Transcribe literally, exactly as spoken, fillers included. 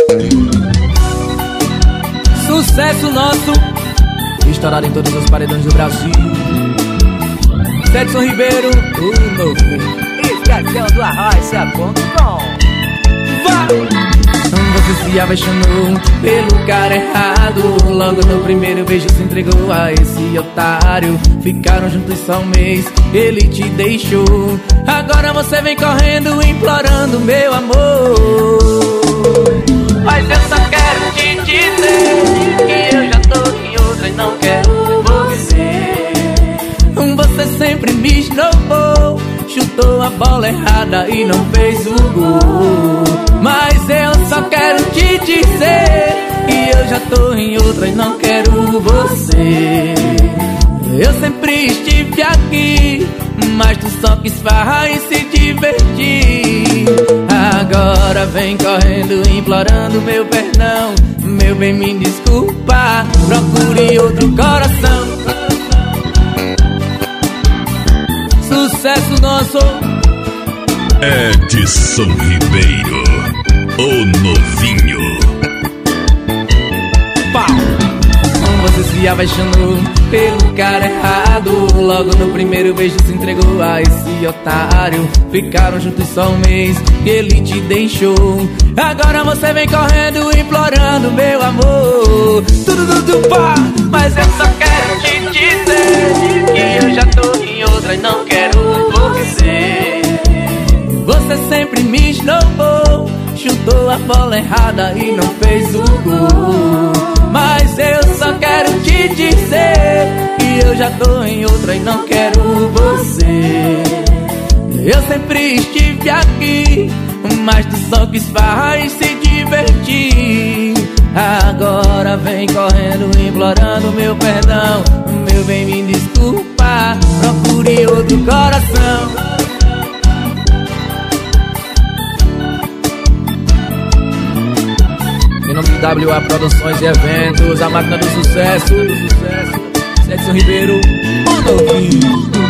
Sucesso nosso, estourado em todos os paredões do Brasil. Edson Ribeiro, o novo Escacão do Arrocha ponto com. Você se apaixonou pelo cara errado. Logo no primeiro beijo se entregou a esse otário. Ficaram juntos só um mês, ele te deixou. Agora você vem correndo implorando meu amor. Mas eu só quero te dizer que eu já tô em outra e não quero você. Você sempre me esnobou, chutou a bola errada e não fez o gol. Mas eu só quero te dizer que eu já tô em outra e não quero você. Eu sempre estive aqui, mas tu só quis farrar e se divertir. Agora vem correndo implorando meu perdão. Meu bem, me desculpa, procure outro coração. Sucesso nosso, Edson Ribeiro, o novinho. Pau. Você se apaixonou pelo cara errado. Logo no primeiro beijo se entregou a esse otário. Ficaram juntos só um mês e ele te deixou. Agora você vem correndo implorando meu amor. Tudo, tudo, pá. Mas eu só quero te dizer que eu já tô em outra e não quero você. Você sempre me esnobou, chutou a bola errada e não fez o gol. Mas eu só quero te dizer que eu já tô em outra e não quero você. Eu sempre estive aqui, mas tu só quis farrar e se divertir. Agora vem correndo implorando meu perdão. Meu bem, me desculpa, procure outro coração. Em nome de W A Produções e Eventos, a máquina do sucesso, Edson Ribeiro, o novinho.